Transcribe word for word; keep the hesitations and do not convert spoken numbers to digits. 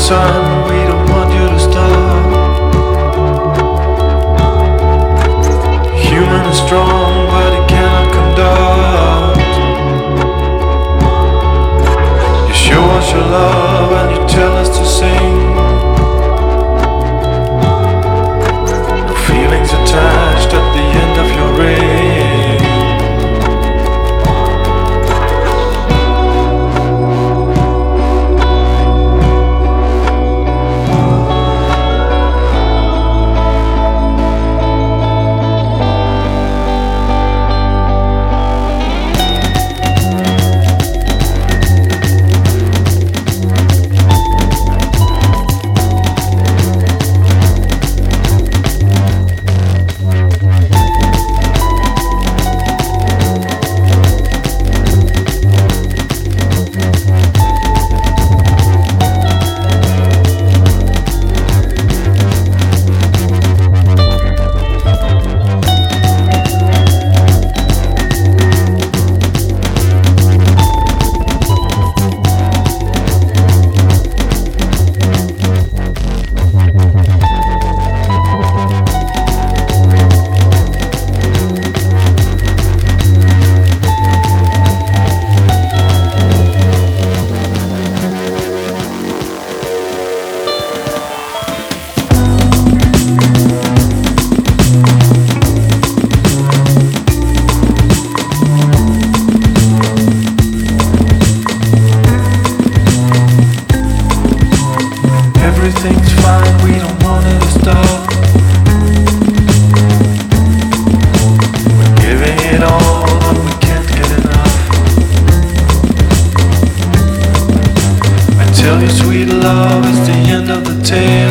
sun, we don't want you to stop. Human is strong, but it cannot conduct. You show us your love and you tell us to sing. No feelings attached at the end of your ring. Everything's fine, we don't want it to stop. We're giving it all, but we can't get enough. I tell you sweet love is the end of the tale.